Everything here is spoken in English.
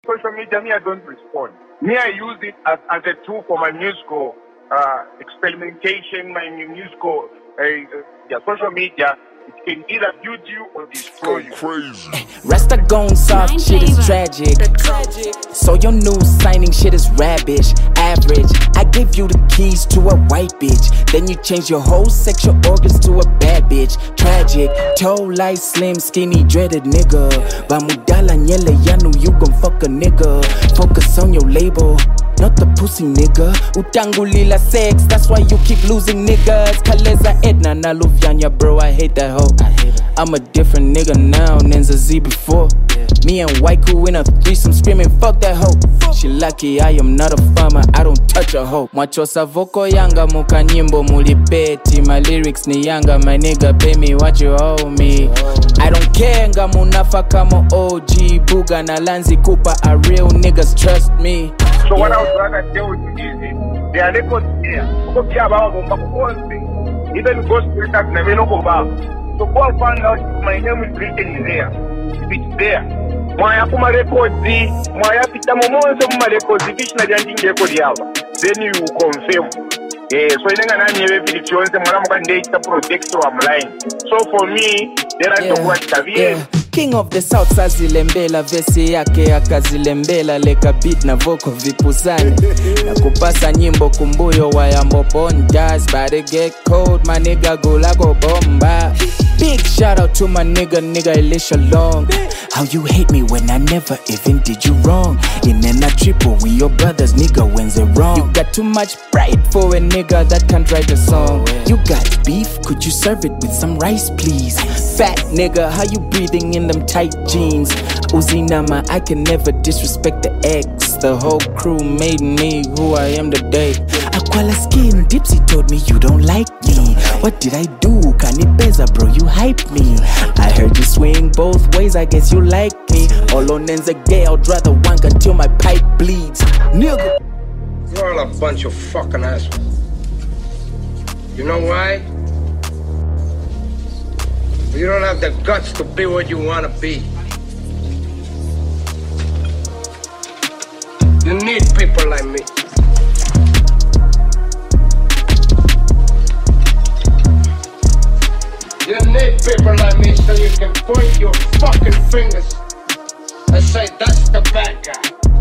Social media, I don't respond. I use it as a tool for my musical experimentation, my musical social media. It can either build you or destroy you. Crazy. Rasta gone soft, shit is tragic. So your new signing shit is rubbish, average. I give you the keys to a white bitch, then you change your whole sexual organs to a bad bitch. Tragic, toe light, slim, skinny, dreaded nigga. Bamudala nyele yanu, you gon' fuck a nigga. Focus on your label, not the pussy nigga. Utangulila sex, that's why you keep losing niggas. Kaleza Edna na Luvyanya, bro, I hate that hoe. I'm a different nigga now than Zazie before. Me and Waiku in a threesome screaming, fuck that hoe. She lucky I am not a farmer, I don't touch a hoe. Mwachosa voko yanga muka nyimbo mulipeti. My lyrics ni yanga, my nigga pay me what you owe me. I don't care nga munafa kama OG Buga na Lanzi Cooper, a real niggas trust me. So what I was trying to tell you is, there are records here. Even ghost letters never know about. So go and find out if my name is written there. If it's there. Mwaya kuma records, mwaya pita momonzo kuma records, if na janjingi record yaba. Then you confirm. So inenga nani yewe vilifionze mwaramuka ndeta project online. So for me, there are to watch the King of the South sazilembela, vesi yake akazilembela, leka beat na voko vipuzane. Na kupasa nyimbo kumbuyo wa yambo bondas, but it get cold, my nigga gula go bomba. Big shout out to my nigga Elisha Long. How you hate me when I never even did you wrong. In a triple with your brothers, nigga, when's it wrong? You got too much pride for a nigga that can't write a song. You got beef, could you serve it with some rice please? Fat nigga, how you breathing in them tight jeans? Uzi Nama, I can never disrespect the ex. The whole crew made me who I am today. Aquala skin, Dipsy told me you don't like me. What did I do? Kanipeza bro, you hype me. I heard you swing both ways, I guess you like me. All on ends a gay, I'd rather wank until my pipe bleeds. Nigga, you're all a bunch of fucking assholes. You know why? You don't have the guts to be what you want to be. You need people like me. You need people like me so you can point your fucking fingers and say, that's the bad guy.